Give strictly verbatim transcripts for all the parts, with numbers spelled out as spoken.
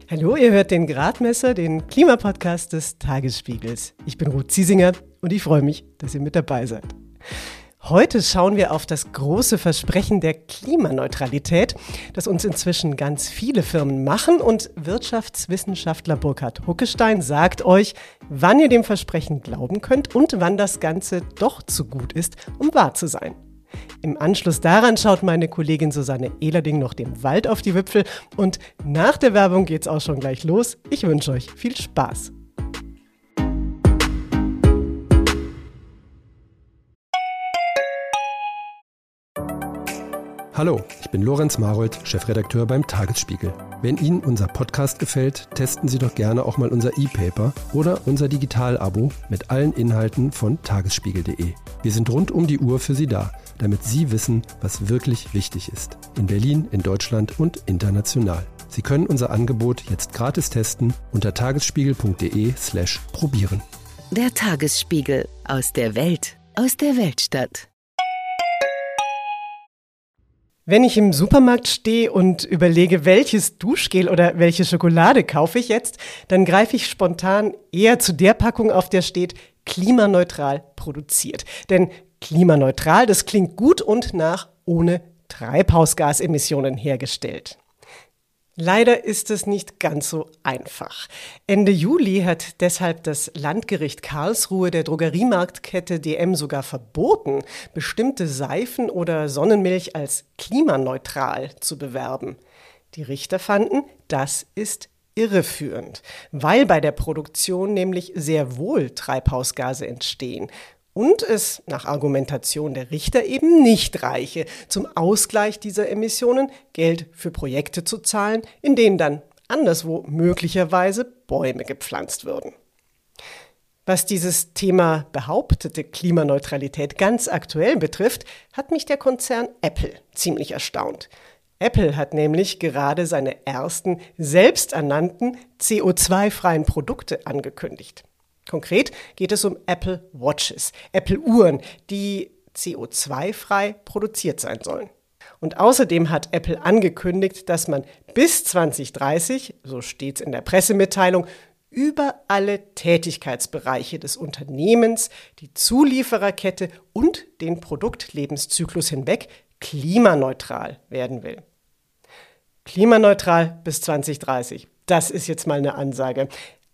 Hallo, ihr hört den Gradmesser, den Klimapodcast des Tagesspiegels. Ich bin Ruth Ziesinger und ich freue mich, dass ihr mit dabei seid. Heute schauen wir auf das große Versprechen der Klimaneutralität, das uns inzwischen ganz viele Firmen machen, und Wirtschaftswissenschaftler Burkhard Huckestein sagt euch, wann ihr dem Versprechen glauben könnt und wann das Ganze doch zu gut ist, um wahr zu sein. Im Anschluss daran schaut meine Kollegin Susanne Ehlerding noch dem Wald auf die Wipfel und nach der Werbung geht's auch schon gleich los. Ich wünsche euch viel Spaß. Hallo, ich bin Lorenz Marold, Chefredakteur beim Tagesspiegel. Wenn Ihnen unser Podcast gefällt, testen Sie doch gerne auch mal unser E-Paper oder unser Digital-Abo mit allen Inhalten von tagesspiegel punkt de. Wir sind rund um die Uhr für Sie da, damit Sie wissen, was wirklich wichtig ist. In Berlin, in Deutschland und international. Sie können unser Angebot jetzt gratis testen unter tagesspiegel punkt de slash probieren. Der Tagesspiegel, aus der Welt, aus der Weltstadt. Wenn ich im Supermarkt stehe und überlege, welches Duschgel oder welche Schokolade kaufe ich jetzt, dann greife ich spontan eher zu der Packung, auf der steht klimaneutral produziert. Denn klimaneutral, das klingt gut und nach ohne Treibhausgasemissionen hergestellt. Leider ist es nicht ganz so einfach. Ende Juli hat deshalb das Landgericht Karlsruhe der Drogeriemarktkette D M sogar verboten, bestimmte Seifen oder Sonnenmilch als klimaneutral zu bewerben. Die Richter fanden, das ist irreführend, weil bei der Produktion nämlich sehr wohl Treibhausgase entstehen. Und es nach Argumentation der Richter eben nicht reiche, zum Ausgleich dieser Emissionen Geld für Projekte zu zahlen, in denen dann anderswo möglicherweise Bäume gepflanzt würden. Was dieses Thema behauptete Klimaneutralität ganz aktuell betrifft, hat mich der Konzern Apple ziemlich erstaunt. Apple hat nämlich gerade seine ersten selbsternannten C O zwei freien Produkte angekündigt. Konkret geht es um Apple Watches, Apple-Uhren, die C O zwei frei produziert sein sollen. Und außerdem hat Apple angekündigt, dass man bis zwanzig dreißig, so steht es in der Pressemitteilung, über alle Tätigkeitsbereiche des Unternehmens, die Zuliefererkette und den Produktlebenszyklus hinweg klimaneutral werden will. Klimaneutral bis zwanzig dreißig, das ist jetzt mal eine Ansage.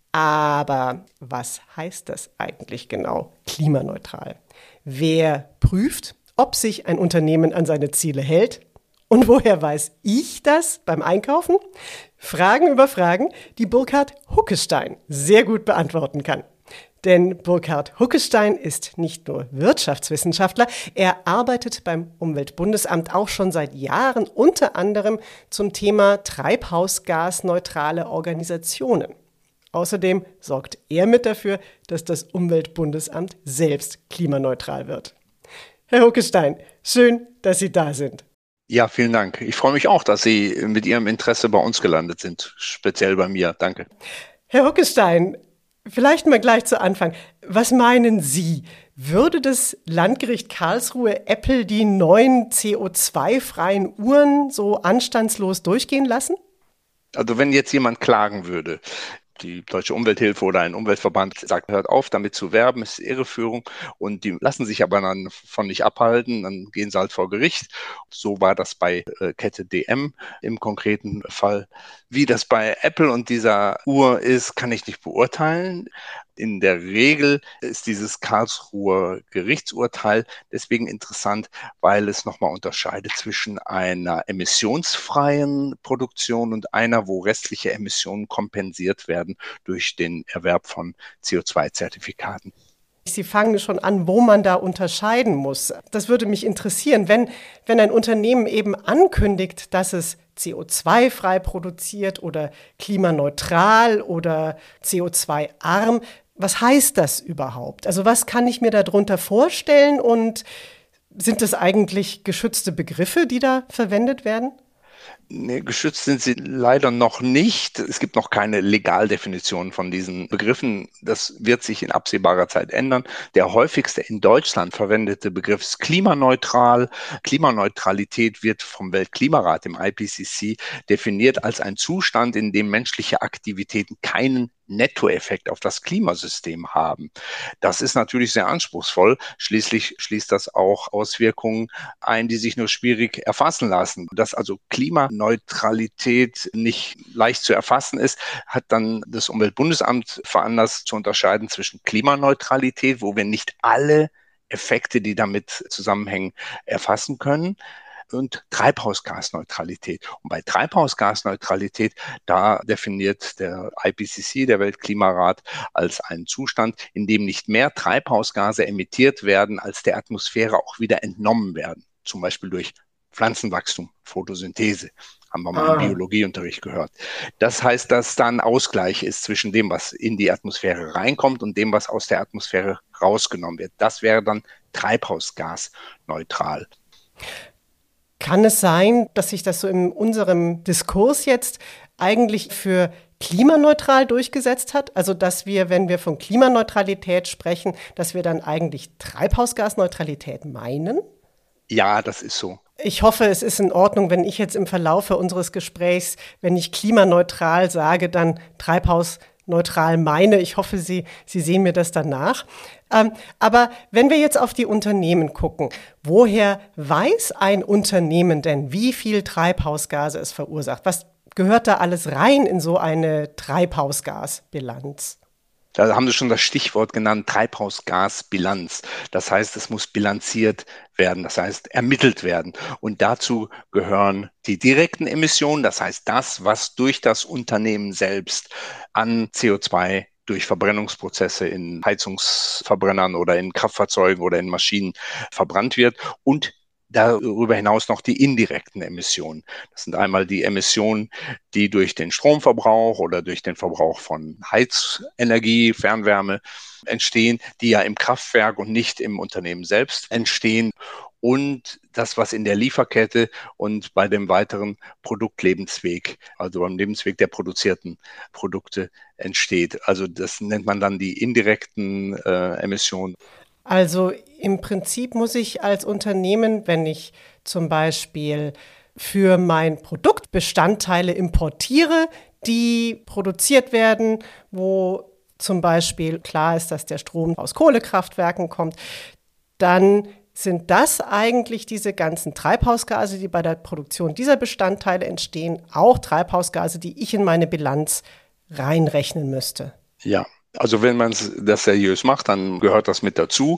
Aber was heißt das eigentlich genau, klimaneutral? Wer prüft, ob sich ein Unternehmen an seine Ziele hält? Und woher weiß ich das beim Einkaufen? Fragen über Fragen, die Burkhard Huckestein sehr gut beantworten kann. Denn Burkhard Huckestein ist nicht nur Wirtschaftswissenschaftler, er arbeitet beim Umweltbundesamt auch schon seit Jahren unter anderem zum Thema treibhausgasneutrale Organisationen. Außerdem sorgt er mit dafür, dass das Umweltbundesamt selbst klimaneutral wird. Herr Huckestein, schön, dass Sie da sind. Ja, vielen Dank. Ich freue mich auch, dass Sie mit Ihrem Interesse bei uns gelandet sind, speziell bei mir. Danke. Herr Huckestein, vielleicht mal gleich zu Anfang. Was meinen Sie? Würde das Landgericht Karlsruhe Apple die neuen C O zwei freien Uhren so anstandslos durchgehen lassen? Also wenn jetzt jemand klagen würde, die Deutsche Umwelthilfe oder ein Umweltverband sagt, hört auf, damit zu werben, ist Irreführung, und die lassen sich aber dann von nicht abhalten, dann gehen sie halt vor Gericht. So war das bei äh, Kette D M im konkreten Fall. Wie das bei Apple und dieser Uhr ist, kann ich nicht beurteilen. In der Regel ist dieses Karlsruher Gerichtsurteil deswegen interessant, weil es nochmal unterscheidet zwischen einer emissionsfreien Produktion und einer, wo restliche Emissionen kompensiert werden durch den Erwerb von C O zwei Zertifikaten. Sie fangen schon an, wo man da unterscheiden muss. Das würde mich interessieren, wenn, wenn ein Unternehmen eben ankündigt, dass es C O zwei frei produziert oder klimaneutral oder C O zwei arm. Was heißt das überhaupt? Also was kann ich mir darunter vorstellen und sind das eigentlich geschützte Begriffe, die da verwendet werden? Nee, geschützt sind sie leider noch nicht. Es gibt noch keine Legaldefinition von diesen Begriffen. Das wird sich in absehbarer Zeit ändern. Der häufigste in Deutschland verwendete Begriff ist klimaneutral. Klimaneutralität wird vom Weltklimarat, dem I P C C, definiert als ein Zustand, in dem menschliche Aktivitäten keinen Nettoeffekt auf das Klimasystem haben. Das ist natürlich sehr anspruchsvoll. Schließlich schließt das auch Auswirkungen ein, die sich nur schwierig erfassen lassen. Dass also Klimaneutralität nicht leicht zu erfassen ist, hat dann das Umweltbundesamt veranlasst zu unterscheiden zwischen Klimaneutralität, wo wir nicht alle Effekte, die damit zusammenhängen, erfassen können, und Treibhausgasneutralität. Und bei Treibhausgasneutralität, da definiert der I P C C, der Weltklimarat, als einen Zustand, in dem nicht mehr Treibhausgase emittiert werden, als der Atmosphäre auch wieder entnommen werden. Zum Beispiel durch Pflanzenwachstum, Photosynthese. Haben wir mal ah. im Biologieunterricht gehört. Das heißt, dass da ein Ausgleich ist zwischen dem, was in die Atmosphäre reinkommt und dem, was aus der Atmosphäre rausgenommen wird. Das wäre dann treibhausgasneutral. Kann es sein, dass sich das so in unserem Diskurs jetzt eigentlich für klimaneutral durchgesetzt hat? Also dass wir, wenn wir von Klimaneutralität sprechen, dass wir dann eigentlich Treibhausgasneutralität meinen? Ja, das ist so. Ich hoffe, es ist in Ordnung, wenn ich jetzt im Verlaufe unseres Gesprächs, wenn ich klimaneutral sage, dann treibhausneutral meine. Ich hoffe, Sie, Sie sehen mir das danach. Ähm, aber wenn wir jetzt auf die Unternehmen gucken, woher weiß ein Unternehmen denn, wie viel Treibhausgase es verursacht? Was gehört da alles rein in so eine Treibhausgasbilanz? Da haben Sie schon das Stichwort genannt, Treibhausgasbilanz. Das heißt, es muss bilanziert werden, das heißt ermittelt werden. Und dazu gehören die direkten Emissionen, das heißt das, was durch das Unternehmen selbst an C O zwei durch Verbrennungsprozesse in Heizungsverbrennern oder in Kraftfahrzeugen oder in Maschinen verbrannt wird, und darüber hinaus noch die indirekten Emissionen. Das sind einmal die Emissionen, die durch den Stromverbrauch oder durch den Verbrauch von Heizenergie, Fernwärme entstehen, die ja im Kraftwerk und nicht im Unternehmen selbst entstehen. Und das, was in der Lieferkette und bei dem weiteren Produktlebensweg, also beim Lebensweg der produzierten Produkte entsteht. Also das nennt man dann die indirekten äh, Emissionen. Also im Prinzip muss ich als Unternehmen, wenn ich zum Beispiel für mein Produkt Bestandteile importiere, die produziert werden, wo zum Beispiel klar ist, dass der Strom aus Kohlekraftwerken kommt, dann sind das eigentlich diese ganzen Treibhausgase, die bei der Produktion dieser Bestandteile entstehen, auch Treibhausgase, die ich in meine Bilanz reinrechnen müsste. Ja. Also wenn man das seriös macht, dann gehört das mit dazu.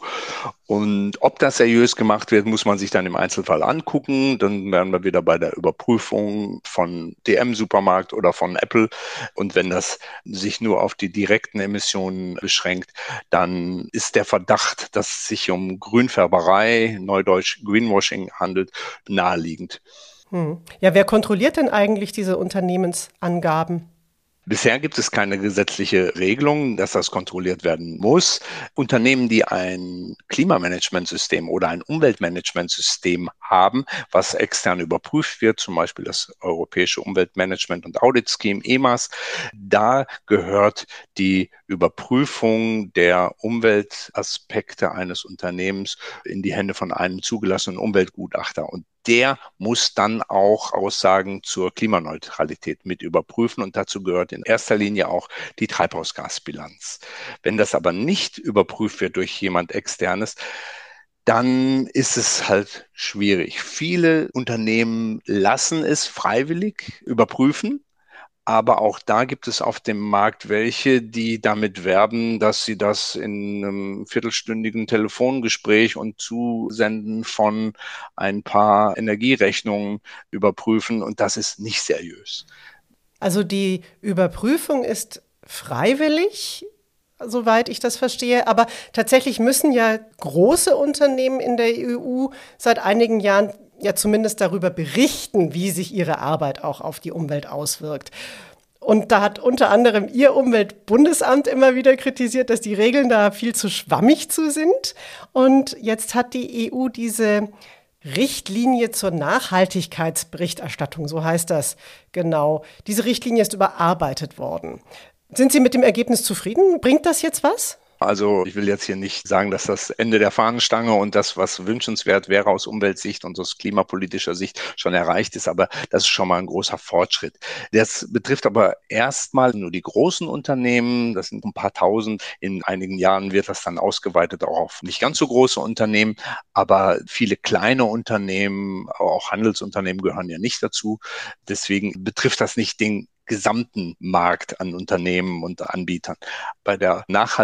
Und ob das seriös gemacht wird, muss man sich dann im Einzelfall angucken. Dann wären wir wieder bei der Überprüfung von D M-Supermarkt oder von Apple. Und wenn das sich nur auf die direkten Emissionen beschränkt, dann ist der Verdacht, dass es sich um Grünfärberei, neudeutsch Greenwashing handelt, naheliegend. Hm. Ja, wer kontrolliert denn eigentlich diese Unternehmensangaben? Bisher gibt es keine gesetzliche Regelung, dass das kontrolliert werden muss. Unternehmen, die ein Klimamanagementsystem oder ein Umweltmanagementsystem haben, was extern überprüft wird, zum Beispiel das Europäische Umweltmanagement- und Audit-Scheme E M A S, da gehört die Überprüfung der Umweltaspekte eines Unternehmens in die Hände von einem zugelassenen Umweltgutachter. Und der muss dann auch Aussagen zur Klimaneutralität mit überprüfen, und dazu gehört in erster Linie auch die Treibhausgasbilanz. Wenn das aber nicht überprüft wird durch jemand Externes, dann ist es halt schwierig. Viele Unternehmen lassen es freiwillig überprüfen. Aber auch da gibt es auf dem Markt welche, die damit werben, dass sie das in einem viertelstündigen Telefongespräch und Zusenden von ein paar Energierechnungen überprüfen. Und das ist nicht seriös. Also die Überprüfung ist freiwillig, soweit ich das verstehe. Aber tatsächlich müssen ja große Unternehmen in der E U seit einigen Jahren ja zumindest darüber berichten, wie sich ihre Arbeit auch auf die Umwelt auswirkt. Und da hat unter anderem Ihr Umweltbundesamt immer wieder kritisiert, dass die Regeln da viel zu schwammig zu sind. Und jetzt hat die E U diese Richtlinie zur Nachhaltigkeitsberichterstattung, so heißt das genau. Diese Richtlinie ist überarbeitet worden. Sind Sie mit dem Ergebnis zufrieden? Bringt das jetzt was? Also ich will jetzt hier nicht sagen, dass das Ende der Fahnenstange und das, was wünschenswert wäre aus Umweltsicht und aus klimapolitischer Sicht, schon erreicht ist, aber das ist schon mal ein großer Fortschritt. Das betrifft aber erstmal nur die großen Unternehmen, das sind ein paar tausend. In einigen Jahren wird das dann ausgeweitet auch auf nicht ganz so große Unternehmen, aber viele kleine Unternehmen, auch Handelsunternehmen gehören ja nicht dazu. Deswegen betrifft das nicht den gesamten Markt an Unternehmen und Anbietern. Bei der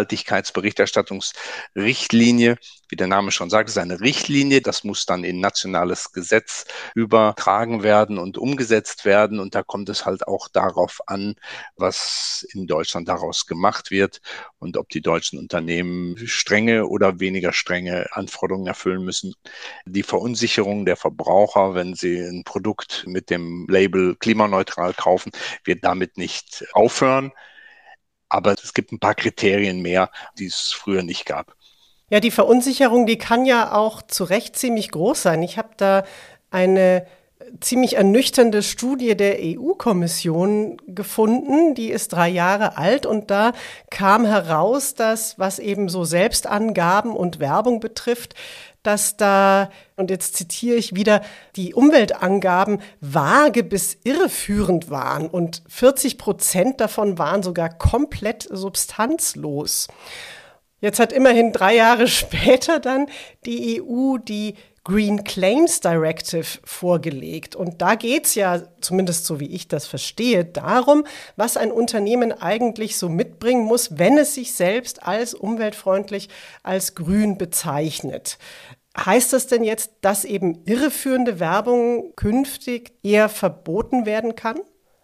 Nachhaltigkeitsberichterstattungsrichtlinie, wie der Name schon sagt, ist eine Richtlinie. Das muss dann in nationales Gesetz übertragen werden und umgesetzt werden. Und da kommt es halt auch darauf an, was in Deutschland daraus gemacht wird und ob die deutschen Unternehmen strenge oder weniger strenge Anforderungen erfüllen müssen. Die Verunsicherung der Verbraucher, wenn sie ein Produkt mit dem Label klimaneutral kaufen, wird damit nicht aufhören. Aber es gibt ein paar Kriterien mehr, die es früher nicht gab. Ja, die Verunsicherung, die kann ja auch zu Recht ziemlich groß sein. Ich habe da eine ziemlich ernüchternde Studie der E U-Kommission gefunden, die ist drei Jahre alt und da kam heraus, dass, was eben so Selbstangaben und Werbung betrifft, dass da, und jetzt zitiere ich wieder, die Umweltangaben vage bis irreführend waren und vierzig Prozent davon waren sogar komplett substanzlos. Jetzt hat immerhin drei Jahre später dann die E U die Green Claims Directive vorgelegt. Und da geht es ja, zumindest so wie ich das verstehe, darum, was ein Unternehmen eigentlich so mitbringen muss, wenn es sich selbst als umweltfreundlich, als grün bezeichnet. Heißt das denn jetzt, dass eben irreführende Werbung künftig eher verboten werden kann?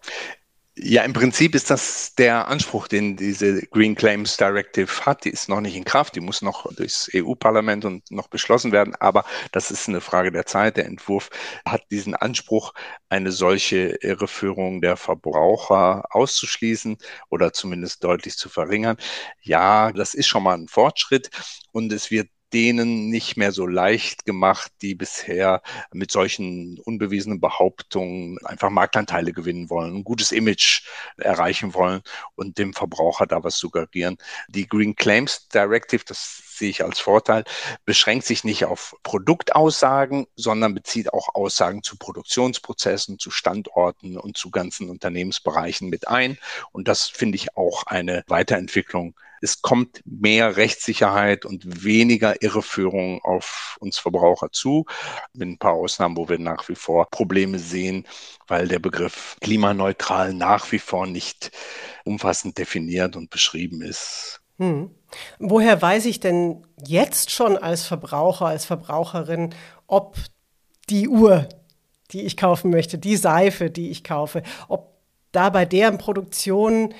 Ja, im Prinzip ist das der Anspruch, den diese Green Claims Directive hat. Die ist noch nicht in Kraft, die muss noch durchs E U-Parlament und noch beschlossen werden, aber das ist eine Frage der Zeit. Der Entwurf hat diesen Anspruch, eine solche Irreführung der Verbraucher auszuschließen oder zumindest deutlich zu verringern. Ja, das ist schon mal ein Fortschritt und es wird denen nicht mehr so leicht gemacht, die bisher mit solchen unbewiesenen Behauptungen einfach Marktanteile gewinnen wollen, ein gutes Image erreichen wollen und dem Verbraucher da was suggerieren. Die Green Claims Directive, das sehe ich als Vorteil, beschränkt sich nicht auf Produktaussagen, sondern bezieht auch Aussagen zu Produktionsprozessen, zu Standorten und zu ganzen Unternehmensbereichen mit ein. Und das finde ich auch eine Weiterentwicklung. Es kommt mehr Rechtssicherheit und weniger Irreführung auf uns Verbraucher zu. Mit ein paar Ausnahmen, wo wir nach wie vor Probleme sehen, weil der Begriff klimaneutral nach wie vor nicht umfassend definiert und beschrieben ist. Hm. Woher weiß ich denn jetzt schon als Verbraucher, als Verbraucherin, ob die Uhr, die ich kaufen möchte, die Seife, die ich kaufe, ob da bei deren Produktion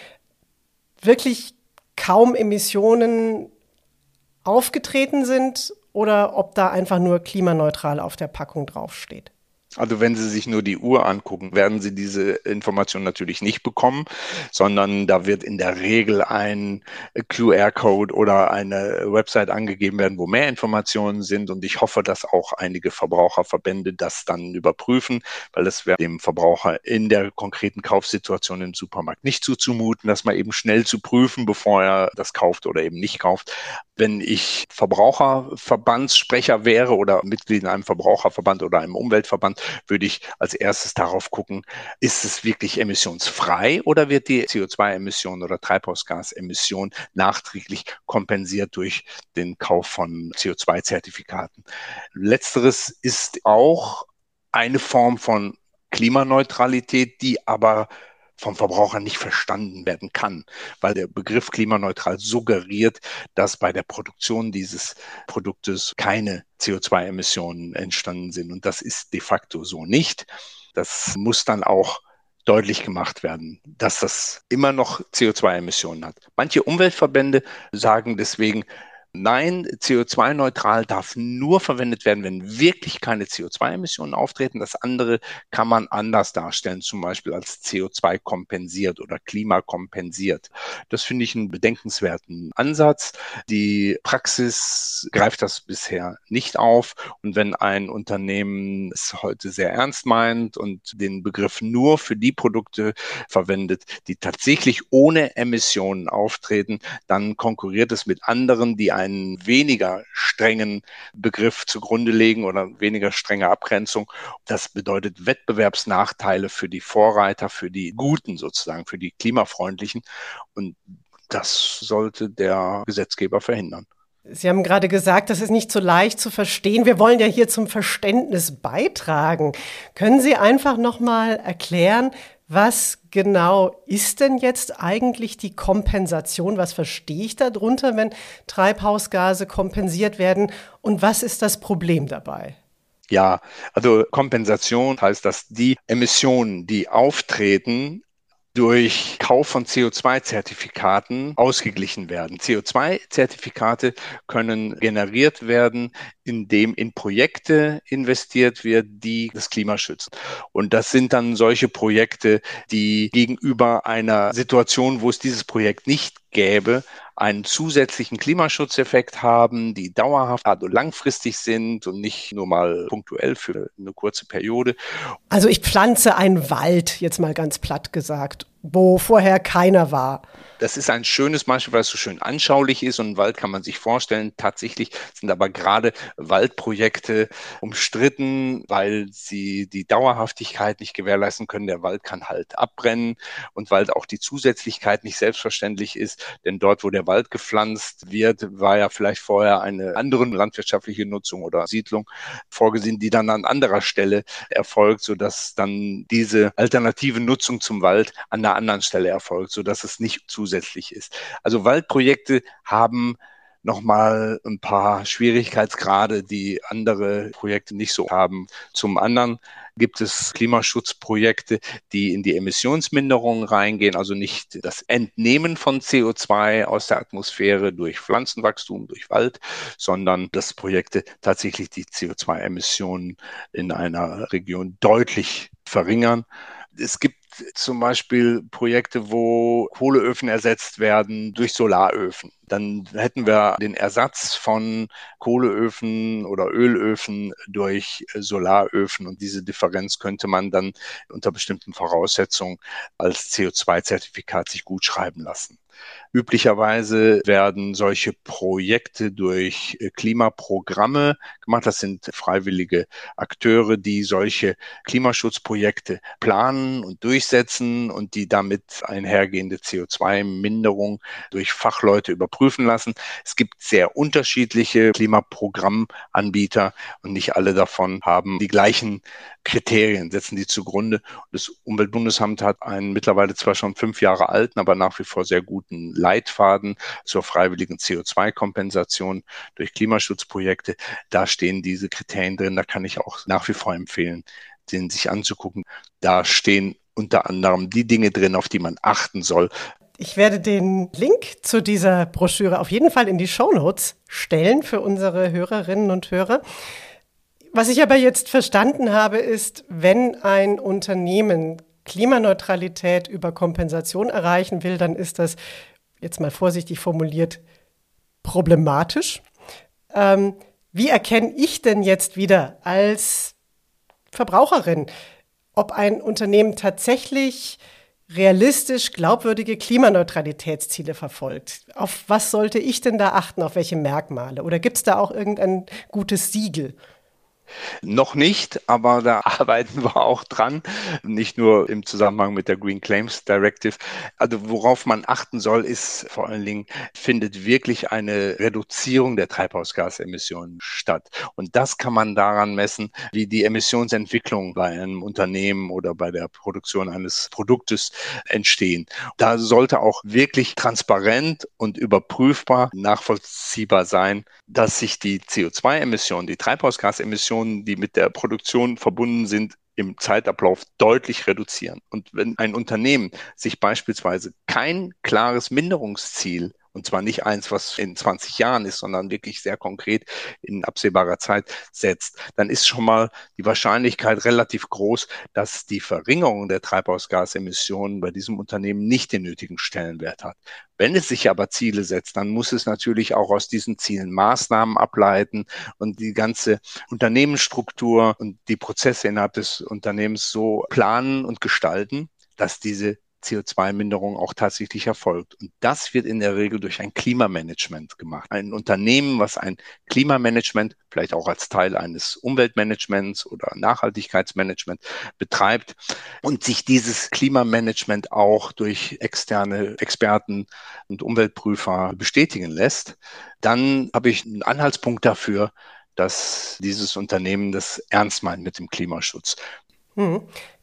wirklich kaum Emissionen aufgetreten sind oder ob da einfach nur klimaneutral auf der Packung draufsteht? Also wenn Sie sich nur die Uhr angucken, werden Sie diese Information natürlich nicht bekommen, sondern da wird in der Regel ein Q R-Code oder eine Website angegeben werden, wo mehr Informationen sind. Und ich hoffe, dass auch einige Verbraucherverbände das dann überprüfen, weil es wäre dem Verbraucher in der konkreten Kaufsituation im Supermarkt nicht zuzumuten, das mal eben schnell zu prüfen, bevor er das kauft oder eben nicht kauft. Wenn ich Verbraucherverbandssprecher wäre oder Mitglied in einem Verbraucherverband oder einem Umweltverband, würde ich als erstes darauf gucken, ist es wirklich emissionsfrei oder wird die C O zwei Emission oder Treibhausgasemission nachträglich kompensiert durch den Kauf von C O zwei Zertifikaten? Letzteres ist auch eine Form von Klimaneutralität, die aber vom Verbraucher nicht verstanden werden kann, weil der Begriff klimaneutral suggeriert, dass bei der Produktion dieses Produktes keine C O zwei Emissionen entstanden sind. Und das ist de facto so nicht. Das muss dann auch deutlich gemacht werden, dass das immer noch C O zwei Emissionen hat. Manche Umweltverbände sagen deswegen, Nein, C O zwei neutral darf nur verwendet werden, wenn wirklich keine C O zwei Emissionen auftreten. Das andere kann man anders darstellen, zum Beispiel als C O zwei kompensiert oder klimakompensiert. Das finde ich einen bedenkenswerten Ansatz. Die Praxis greift das bisher nicht auf. Und wenn ein Unternehmen es heute sehr ernst meint und den Begriff nur für die Produkte verwendet, die tatsächlich ohne Emissionen auftreten, dann konkurriert es mit anderen, die einen weniger strengen Begriff zugrunde legen oder weniger strenge Abgrenzung. Das bedeutet Wettbewerbsnachteile für die Vorreiter, für die Guten sozusagen, für die Klimafreundlichen. Und das sollte der Gesetzgeber verhindern. Sie haben gerade gesagt, das ist nicht so leicht zu verstehen. Wir wollen ja hier zum Verständnis beitragen. Können Sie einfach noch mal erklären, was genau ist denn jetzt eigentlich die Kompensation? Was verstehe ich darunter, wenn Treibhausgase kompensiert werden? Und was ist das Problem dabei? Ja, also Kompensation heißt, dass die Emissionen, die auftreten, durch Kauf von C O zwei Zertifikaten ausgeglichen werden. C O zwei Zertifikate können generiert werden, indem in Projekte investiert wird, die das Klima schützen. Und das sind dann solche Projekte, die gegenüber einer Situation, wo es dieses Projekt nicht gäbe, einen zusätzlichen Klimaschutzeffekt haben, die dauerhaft, also langfristig sind und nicht nur mal punktuell für eine kurze Periode. Also ich pflanze einen Wald, jetzt mal ganz platt gesagt, wo vorher keiner war. Das ist ein schönes Beispiel, weil es so schön anschaulich ist und einen Wald kann man sich vorstellen. Tatsächlich sind aber gerade Waldprojekte umstritten, weil sie die Dauerhaftigkeit nicht gewährleisten können. Der Wald kann halt abbrennen und weil auch die Zusätzlichkeit nicht selbstverständlich ist, denn dort, wo der Wald gepflanzt wird, war ja vielleicht vorher eine andere landwirtschaftliche Nutzung oder Siedlung vorgesehen, die dann an anderer Stelle erfolgt, sodass dann diese alternative Nutzung zum Wald an einer anderen Stelle erfolgt, sodass es nicht zusätzlich zusätzlich ist. Also Waldprojekte haben nochmal ein paar Schwierigkeitsgrade, die andere Projekte nicht so haben. Zum anderen gibt es Klimaschutzprojekte, die in die Emissionsminderung reingehen, also nicht das Entnehmen von C O zwei aus der Atmosphäre durch Pflanzenwachstum, durch Wald, sondern dass Projekte tatsächlich die C O zwei Emissionen in einer Region deutlich verringern. Es gibt zum Beispiel Projekte, wo Kohleöfen ersetzt werden durch Solaröfen. Dann hätten wir den Ersatz von Kohleöfen oder Ölöfen durch Solaröfen und diese Differenz könnte man dann unter bestimmten Voraussetzungen als C O zwei Zertifikat sich gut schreiben lassen. Üblicherweise werden solche Projekte durch Klimaprogramme gemacht. Das sind freiwillige Akteure, die solche Klimaschutzprojekte planen und durchsetzen und die damit einhergehende C O zwei Minderung durch Fachleute überprüfen lassen. Es gibt sehr unterschiedliche Klimaprogrammanbieter und nicht alle davon haben die gleichen Kriterien, setzen die zugrunde. Das Umweltbundesamt hat einen mittlerweile zwar schon fünf Jahre alten, aber nach wie vor sehr guten Leitfaden zur freiwilligen C O zwei Kompensation durch Klimaschutzprojekte. Da stehen diese Kriterien drin. Da kann ich auch nach wie vor empfehlen, den sich anzugucken. Da stehen unter anderem die Dinge drin, auf die man achten soll. Ich werde den Link zu dieser Broschüre auf jeden Fall in die Shownotes stellen für unsere Hörerinnen und Hörer. Was ich aber jetzt verstanden habe, ist, wenn ein Unternehmen Klimaneutralität über Kompensation erreichen will, dann ist das, jetzt mal vorsichtig formuliert, problematisch. Ähm, wie erkenne ich denn jetzt wieder als Verbraucherin, ob ein Unternehmen tatsächlich realistisch glaubwürdige Klimaneutralitätsziele verfolgt? Auf was sollte ich denn da achten, auf welche Merkmale? Oder gibt es da auch irgendein gutes Siegel? Noch nicht, aber da arbeiten wir auch dran, nicht nur im Zusammenhang mit der Green Claims Directive. Also worauf man achten soll, ist vor allen Dingen, findet wirklich eine Reduzierung der Treibhausgasemissionen statt. Und das kann man daran messen, wie die Emissionsentwicklung bei einem Unternehmen oder bei der Produktion eines Produktes entstehen. Da sollte auch wirklich transparent und überprüfbar nachvollziehbar sein, dass sich die C O zwei Emissionen, die Treibhausgasemissionen, die mit der Produktion verbunden sind, im Zeitablauf deutlich reduzieren. Und wenn ein Unternehmen sich beispielsweise kein klares Minderungsziel und und zwar nicht eins, was in zwanzig Jahren ist, sondern wirklich sehr konkret in absehbarer Zeit setzt, dann ist schon mal die Wahrscheinlichkeit relativ groß, dass die Verringerung der Treibhausgasemissionen bei diesem Unternehmen nicht den nötigen Stellenwert hat. Wenn es sich aber Ziele setzt, dann muss es natürlich auch aus diesen Zielen Maßnahmen ableiten und die ganze Unternehmensstruktur und die Prozesse innerhalb des Unternehmens so planen und gestalten, dass diese C O zwei Minderung auch tatsächlich erfolgt. Und das wird in der Regel durch ein Klimamanagement gemacht. Ein Unternehmen, was ein Klimamanagement, vielleicht auch als Teil eines Umweltmanagements oder Nachhaltigkeitsmanagement betreibt und sich dieses Klimamanagement auch durch externe Experten und Umweltprüfer bestätigen lässt, dann habe ich einen Anhaltspunkt dafür, dass dieses Unternehmen das ernst meint mit dem Klimaschutz. Hm.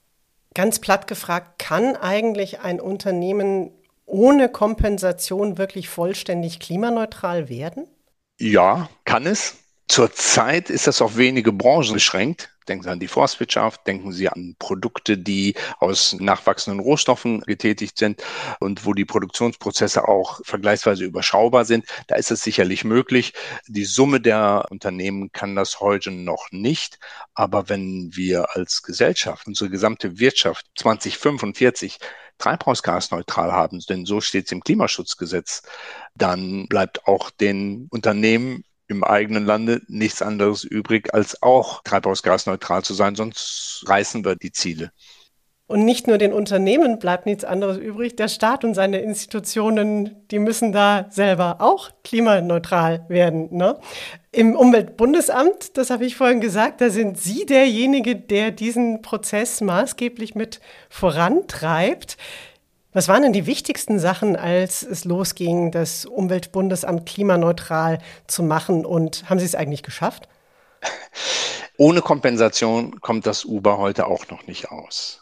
Ganz platt gefragt, kann eigentlich ein Unternehmen ohne Kompensation wirklich vollständig klimaneutral werden? Ja, kann es. Zurzeit ist das auf wenige Branchen beschränkt. Denken Sie an die Forstwirtschaft, denken Sie an Produkte, die aus nachwachsenden Rohstoffen getätigt sind und wo die Produktionsprozesse auch vergleichsweise überschaubar sind. Da ist es sicherlich möglich. Die Summe der Unternehmen kann das heute noch nicht. Aber wenn wir als Gesellschaft, unsere gesamte Wirtschaft zwanzig fünfundvierzig treibhausgasneutral haben, denn so steht es im Klimaschutzgesetz, dann bleibt auch den Unternehmen im eigenen Lande nichts anderes übrig, als auch treibhausgasneutral zu sein, sonst reißen wir die Ziele. Und nicht nur den Unternehmen bleibt nichts anderes übrig, der Staat und seine Institutionen, die müssen da selber auch klimaneutral werden, ne? Im Umweltbundesamt, das habe ich vorhin gesagt, da sind Sie derjenige, der diesen Prozess maßgeblich mit vorantreibt. Was waren denn die wichtigsten Sachen, als es losging, das Umweltbundesamt klimaneutral zu machen? Und haben Sie es eigentlich geschafft? Ohne Kompensation kommt das Uber heute auch noch nicht aus.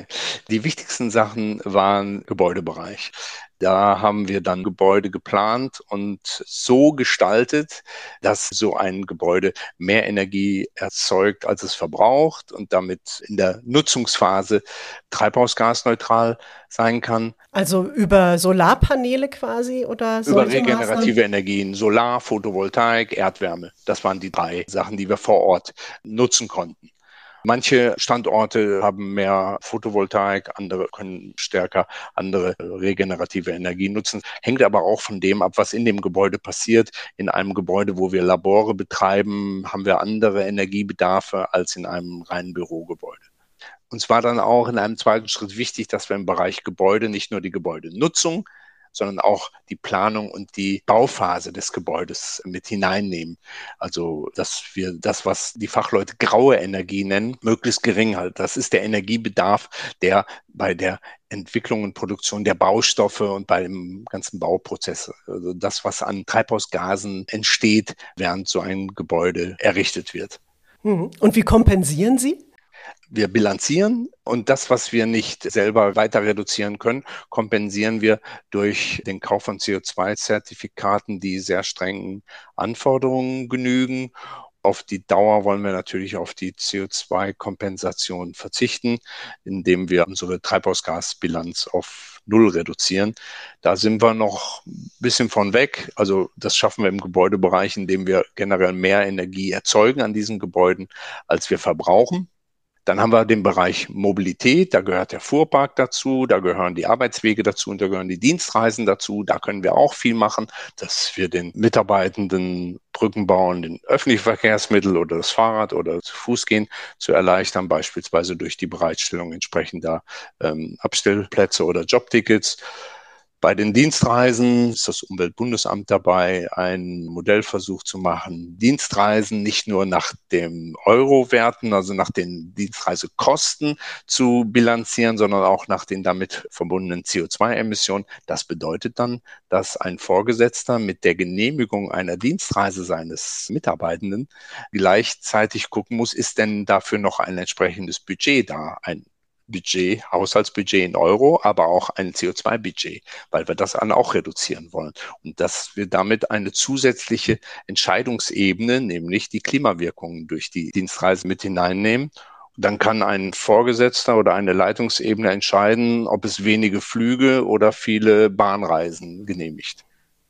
Die wichtigsten Sachen waren Gebäudebereich. Da haben wir dann Gebäude geplant und so gestaltet, dass so ein Gebäude mehr Energie erzeugt, als es verbraucht und damit in der Nutzungsphase treibhausgasneutral sein kann. Also über Solarpaneele quasi oder über regenerative Maßnahmen? Energien, Solar, Photovoltaik, Erdwärme. Das waren die drei Sachen, die wir vor Ort nutzen konnten. Manche Standorte haben mehr Photovoltaik, andere können stärker andere regenerative Energien nutzen. Hängt aber auch von dem ab, was in dem Gebäude passiert. In einem Gebäude, wo wir Labore betreiben, haben wir andere Energiebedarfe als in einem reinen Bürogebäude. Uns war dann auch in einem zweiten Schritt wichtig, dass wir im Bereich Gebäude nicht nur die Gebäudenutzung, sondern auch die Planung und die Bauphase des Gebäudes mit hineinnehmen. Also, dass wir das, was die Fachleute graue Energie nennen, möglichst gering halten. Das ist der Energiebedarf, der bei der Entwicklung und Produktion der Baustoffe und bei dem ganzen Bauprozess, also das, was an Treibhausgasen entsteht, während so ein Gebäude errichtet wird. Und wie kompensieren Sie? Wir bilanzieren und das, was wir nicht selber weiter reduzieren können, kompensieren wir durch den Kauf von C O zwei Zertifikaten, die sehr strengen Anforderungen genügen. Auf die Dauer wollen wir natürlich auf die C O zwei Kompensation verzichten, indem wir unsere Treibhausgasbilanz auf Null reduzieren. Da sind wir noch ein bisschen von weg. Also das schaffen wir im Gebäudebereich, indem wir generell mehr Energie erzeugen an diesen Gebäuden, als wir verbrauchen. Dann haben wir den Bereich Mobilität, da gehört der Fuhrpark dazu, da gehören die Arbeitswege dazu und da gehören die Dienstreisen dazu. Da können wir auch viel machen, dass wir den Mitarbeitenden Brücken bauen, den öffentlichen Verkehrsmittel oder das Fahrrad oder zu Fuß gehen zu erleichtern, beispielsweise durch die Bereitstellung entsprechender ähm, Abstellplätze oder Jobtickets. Bei den Dienstreisen ist das Umweltbundesamt dabei, einen Modellversuch zu machen, Dienstreisen nicht nur nach dem Euro-Werten, also nach den Dienstreisekosten zu bilanzieren, sondern auch nach den damit verbundenen C O zwei Emissionen. Das bedeutet dann, dass ein Vorgesetzter mit der Genehmigung einer Dienstreise seines Mitarbeitenden gleichzeitig gucken muss, ist denn dafür noch ein entsprechendes Budget da, ein Budget, Haushaltsbudget in Euro, aber auch ein C O zwei Budget, weil wir das dann auch reduzieren wollen. Und dass wir damit eine zusätzliche Entscheidungsebene, nämlich die Klimawirkungen durch die Dienstreise mit hineinnehmen. Und dann kann ein Vorgesetzter oder eine Leitungsebene entscheiden, ob es wenige Flüge oder viele Bahnreisen genehmigt.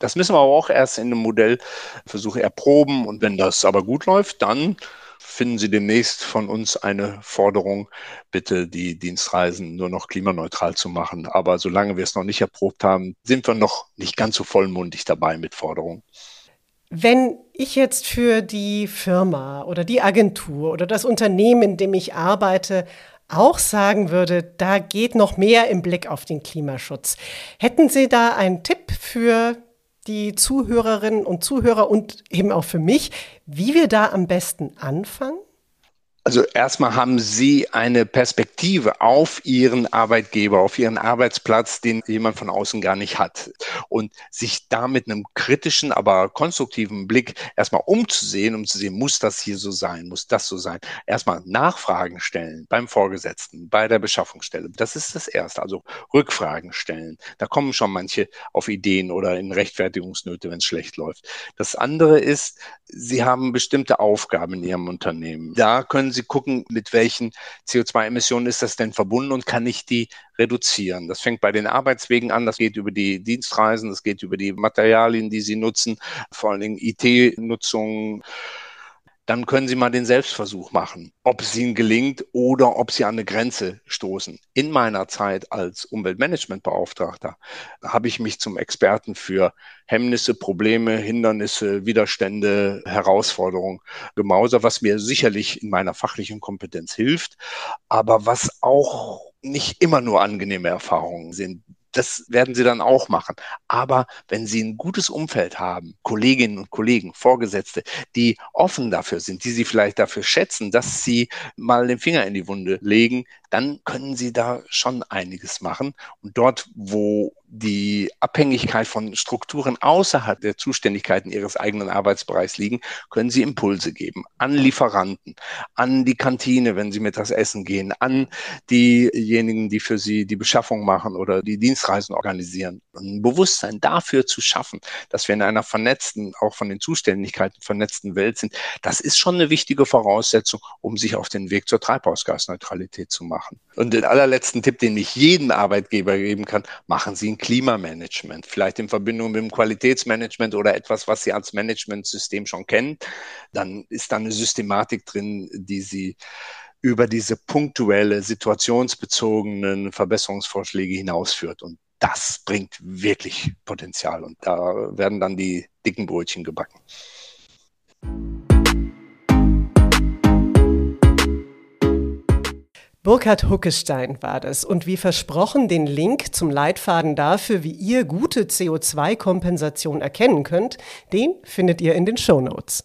Das müssen wir aber auch erst in einem Modellversuch erproben. Und wenn das aber gut läuft, dann finden Sie demnächst von uns eine Forderung, bitte die Dienstreisen nur noch klimaneutral zu machen. Aber solange wir es noch nicht erprobt haben, sind wir noch nicht ganz so vollmundig dabei mit Forderungen. Wenn ich jetzt für die Firma oder die Agentur oder das Unternehmen, in dem ich arbeite, auch sagen würde, da geht noch mehr im Blick auf den Klimaschutz. Hätten Sie da einen Tipp für die Zuhörerinnen und Zuhörer und eben auch für mich, wie wir da am besten anfangen? Also erstmal haben Sie eine Perspektive auf Ihren Arbeitgeber, auf Ihren Arbeitsplatz, den jemand von außen gar nicht hat. Und sich da mit einem kritischen, aber konstruktiven Blick erstmal umzusehen, um zu sehen, muss das hier so sein, muss das so sein. Erstmal Nachfragen stellen beim Vorgesetzten, bei der Beschaffungsstelle. Das ist das Erste, also Rückfragen stellen. Da kommen schon manche auf Ideen oder in Rechtfertigungsnöte, wenn es schlecht läuft. Das andere ist, Sie haben bestimmte Aufgaben in Ihrem Unternehmen. Da können Sie gucken, mit welchen C O zwei Emissionen ist das denn verbunden und kann ich die reduzieren. Das fängt bei den Arbeitswegen an, das geht über die Dienstreisen, das geht über die Materialien, die Sie nutzen, vor allen Dingen I T-Nutzung. Dann können Sie mal den Selbstversuch machen, ob es Ihnen gelingt oder ob Sie an eine Grenze stoßen. In meiner Zeit als Umweltmanagementbeauftragter habe ich mich zum Experten für Hemmnisse, Probleme, Hindernisse, Widerstände, Herausforderungen gemausert, was mir sicherlich in meiner fachlichen Kompetenz hilft, aber was auch nicht immer nur angenehme Erfahrungen sind. Das werden Sie dann auch machen. Aber wenn Sie ein gutes Umfeld haben, Kolleginnen und Kollegen, Vorgesetzte, die offen dafür sind, die Sie vielleicht dafür schätzen, dass Sie mal den Finger in die Wunde legen, dann können Sie da schon einiges machen. Und dort, wo die Abhängigkeit von Strukturen außerhalb der Zuständigkeiten Ihres eigenen Arbeitsbereichs liegen, können Sie Impulse geben an Lieferanten, an die Kantine, wenn Sie mittags essen gehen, an diejenigen, die für Sie die Beschaffung machen oder die Dienstreisen organisieren. Ein Bewusstsein dafür zu schaffen, dass wir in einer vernetzten, auch von den Zuständigkeiten vernetzten Welt sind, das ist schon eine wichtige Voraussetzung, um sich auf den Weg zur Treibhausgasneutralität zu machen. Und den allerletzten Tipp, den ich jedem Arbeitgeber geben kann, machen Sie ein Klimamanagement, vielleicht in Verbindung mit dem Qualitätsmanagement oder etwas, was Sie als Managementsystem schon kennen. Dann ist da eine Systematik drin, die Sie über diese punktuelle, situationsbezogenen Verbesserungsvorschläge hinausführt. Und das bringt wirklich Potenzial. Und da werden dann die dicken Brötchen gebacken. Burkhard Huckestein war das. Und wie versprochen, den Link zum Leitfaden dafür, wie ihr gute C O zwei Kompensation erkennen könnt, den findet ihr in den Shownotes.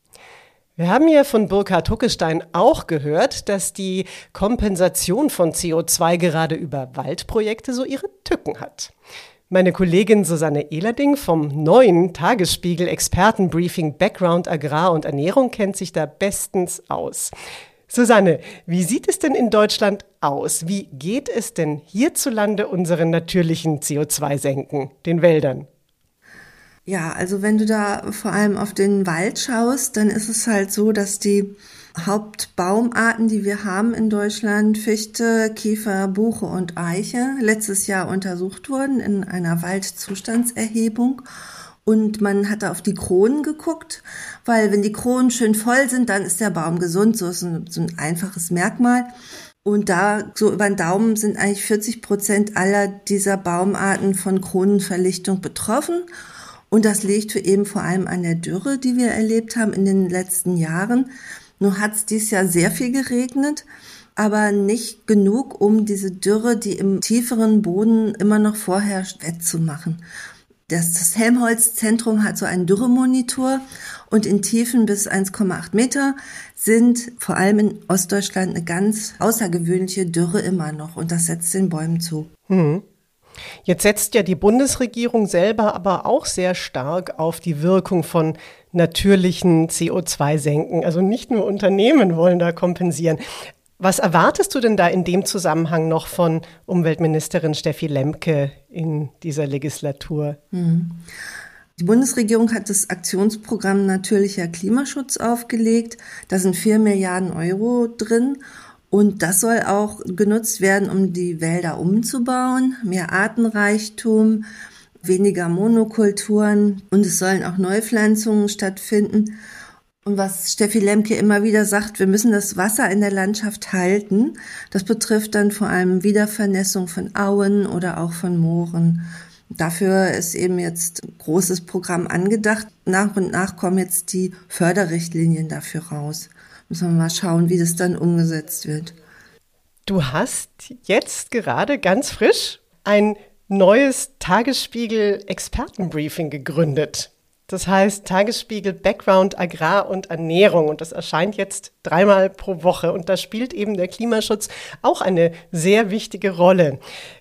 Wir haben ja von Burkhard Huckestein auch gehört, dass die Kompensation von C O zwei gerade über Waldprojekte so ihre Tücken hat. Meine Kollegin Susanne Ehlerding vom neuen Tagesspiegel-Expertenbriefing Background Agrar und Ernährung kennt sich da bestens aus. Susanne, wie sieht es denn in Deutschland aus? Wie geht es denn hierzulande unseren natürlichen C O zwei Senken, den Wäldern? Ja, also wenn du da vor allem auf den Wald schaust, dann ist es halt so, dass die Hauptbaumarten, die wir haben in Deutschland, Fichte, Kiefer, Buche und Eiche, letztes Jahr untersucht wurden in einer Waldzustandserhebung. Und man hat da auf die Kronen geguckt, weil wenn die Kronen schön voll sind, dann ist der Baum gesund. So ist ein, so ein einfaches Merkmal. Und da, so über den Daumen, sind eigentlich vierzig Prozent aller dieser Baumarten von Kronenverlichtung betroffen. Und das liegt eben vor allem an der Dürre, die wir erlebt haben in den letzten Jahren. Nur hat es dieses Jahr sehr viel geregnet, aber nicht genug, um diese Dürre, die im tieferen Boden immer noch vorherrscht, wettzumachen. Das, das Helmholtz-Zentrum hat so einen Dürremonitor und in Tiefen bis eins Komma acht Meter sind vor allem in Ostdeutschland eine ganz außergewöhnliche Dürre immer noch und das setzt den Bäumen zu. Hm. Jetzt setzt ja die Bundesregierung selber aber auch sehr stark auf die Wirkung von natürlichen C O zwei Senken. Also nicht nur Unternehmen wollen da kompensieren. Was erwartest du denn da in dem Zusammenhang noch von Umweltministerin Steffi Lemke in dieser Legislatur? Die Bundesregierung hat das Aktionsprogramm Natürlicher Klimaschutz aufgelegt. Da sind vier Milliarden Euro drin. Und das soll auch genutzt werden, um die Wälder umzubauen, mehr Artenreichtum, weniger Monokulturen und es sollen auch Neupflanzungen stattfinden. Und was Steffi Lemke immer wieder sagt, wir müssen das Wasser in der Landschaft halten. Das betrifft dann vor allem Wiedervernässung von Auen oder auch von Mooren. Dafür ist eben jetzt ein großes Programm angedacht. Nach und nach kommen jetzt die Förderrichtlinien dafür raus. Müssen wir mal schauen, wie das dann umgesetzt wird. Du hast jetzt gerade ganz frisch ein neues Tagesspiegel-Expertenbriefing gegründet. Das heißt Tagesspiegel Background Agrar und Ernährung und das erscheint jetzt dreimal pro Woche und da spielt eben der Klimaschutz auch eine sehr wichtige Rolle.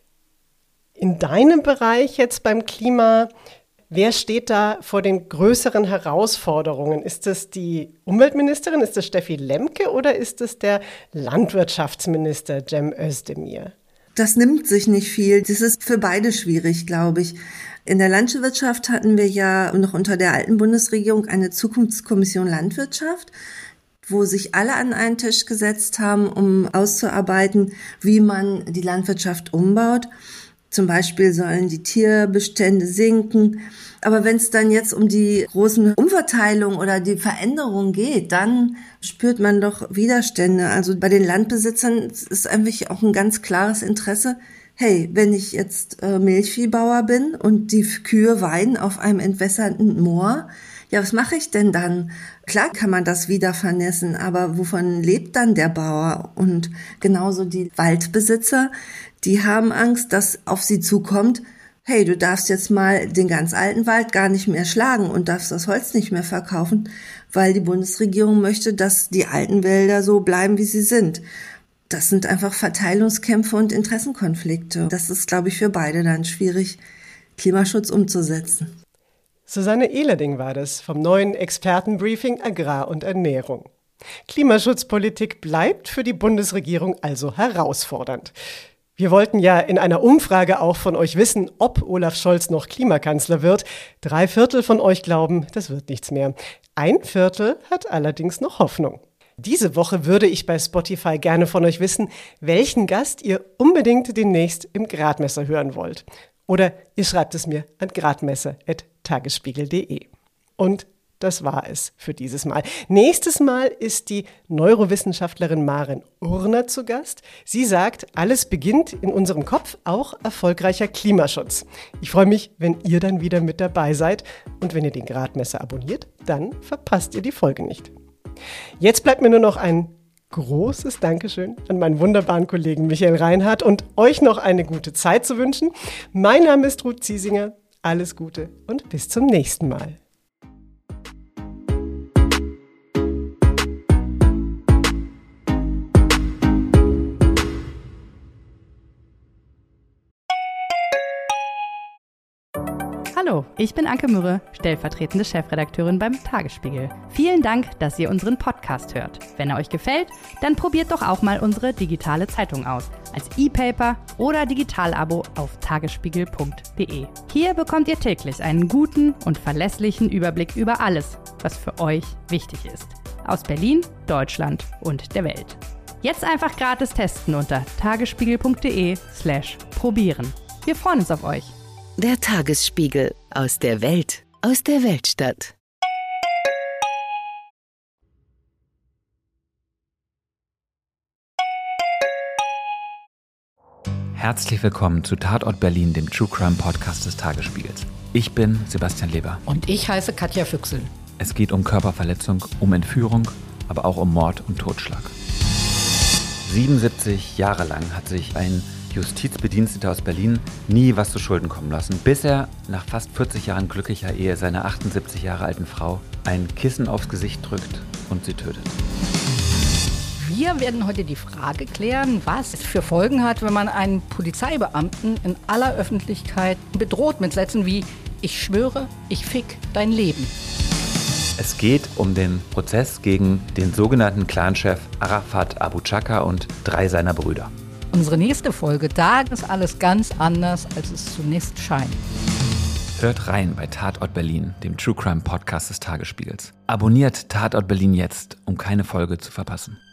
In deinem Bereich jetzt beim Klima, wer steht da vor den größeren Herausforderungen? Ist das die Umweltministerin, ist das Steffi Lemke oder ist es der Landwirtschaftsminister Cem Özdemir? Das nimmt sich nicht viel. Das ist für beide schwierig, glaube ich. In der Landwirtschaft hatten wir ja noch unter der alten Bundesregierung eine Zukunftskommission Landwirtschaft, wo sich alle an einen Tisch gesetzt haben, um auszuarbeiten, wie man die Landwirtschaft umbaut. Zum Beispiel sollen die Tierbestände sinken. Aber wenn es dann jetzt um die großen Umverteilungen oder die Veränderungen geht, dann spürt man doch Widerstände. Also bei den Landbesitzern ist eigentlich auch ein ganz klares Interesse, hey, wenn ich jetzt äh, Milchviehbauer bin und die Kühe weiden auf einem entwässerten Moor, ja, was mache ich denn dann? Klar kann man das wieder vernässen, aber wovon lebt dann der Bauer? Und genauso die Waldbesitzer, die haben Angst, dass auf sie zukommt, hey, du darfst jetzt mal den ganz alten Wald gar nicht mehr schlagen und darfst das Holz nicht mehr verkaufen, weil die Bundesregierung möchte, dass die alten Wälder so bleiben, wie sie sind. Das sind einfach Verteilungskämpfe und Interessenkonflikte. Das ist, glaube ich, für beide dann schwierig, Klimaschutz umzusetzen. Susanne Ehlerding war das vom neuen Expertenbriefing Agrar und Ernährung. Klimaschutzpolitik bleibt für die Bundesregierung also herausfordernd. Wir wollten ja in einer Umfrage auch von euch wissen, ob Olaf Scholz noch Klimakanzler wird. Drei Viertel von euch glauben, das wird nichts mehr. Ein Viertel hat allerdings noch Hoffnung. Diese Woche würde ich bei Spotify gerne von euch wissen, welchen Gast ihr unbedingt demnächst im Gradmesser hören wollt. Oder ihr schreibt es mir an gradmesser at tagesspiegel punkt de. Und das war es für dieses Mal. Nächstes Mal ist die Neurowissenschaftlerin Maren Urner zu Gast. Sie sagt, alles beginnt in unserem Kopf, auch erfolgreicher Klimaschutz. Ich freue mich, wenn ihr dann wieder mit dabei seid. Und wenn ihr den Gradmesser abonniert, dann verpasst ihr die Folge nicht. Jetzt bleibt mir nur noch ein großes Dankeschön an meinen wunderbaren Kollegen Michael Reinhardt und euch noch eine gute Zeit zu wünschen. Mein Name ist Ruth Ziesinger. Alles Gute und bis zum nächsten Mal. Hallo, ich bin Anke Mürre, stellvertretende Chefredakteurin beim Tagesspiegel. Vielen Dank, dass ihr unseren Podcast hört. Wenn er euch gefällt, dann probiert doch auch mal unsere digitale Zeitung aus. Als E-Paper oder Digital-Abo auf tagesspiegel punkt de. Hier bekommt ihr täglich einen guten und verlässlichen Überblick über alles, was für euch wichtig ist. Aus Berlin, Deutschland und der Welt. Jetzt einfach gratis testen unter tagesspiegel punkt de slash probieren. Wir freuen uns auf euch. Der Tagesspiegel aus der Welt, aus der Weltstadt. Herzlich willkommen zu Tatort Berlin, dem True Crime Podcast des Tagesspiegels. Ich bin Sebastian Leber. Und ich heiße Katja Füchsel. Es geht um Körperverletzung, um Entführung, aber auch um Mord und Totschlag. siebenundsiebzig Jahre lang hat sich ein Justizbediensteter aus Berlin nie was zu Schulden kommen lassen, bis er nach fast vierzig Jahren glücklicher Ehe seiner achtundsiebzig Jahre alten Frau ein Kissen aufs Gesicht drückt und sie tötet. Wir werden heute die Frage klären, was es für Folgen hat, wenn man einen Polizeibeamten in aller Öffentlichkeit bedroht mit Sätzen wie „Ich schwöre, ich fick dein Leben“. Es geht um den Prozess gegen den sogenannten Clanchef Arafat Abu Chaka und drei seiner Brüder. Unsere nächste Folge, da ist alles ganz anders, als es zunächst scheint. Hört rein bei Tatort Berlin, dem True Crime Podcast des Tagesspiegels. Abonniert Tatort Berlin jetzt, um keine Folge zu verpassen.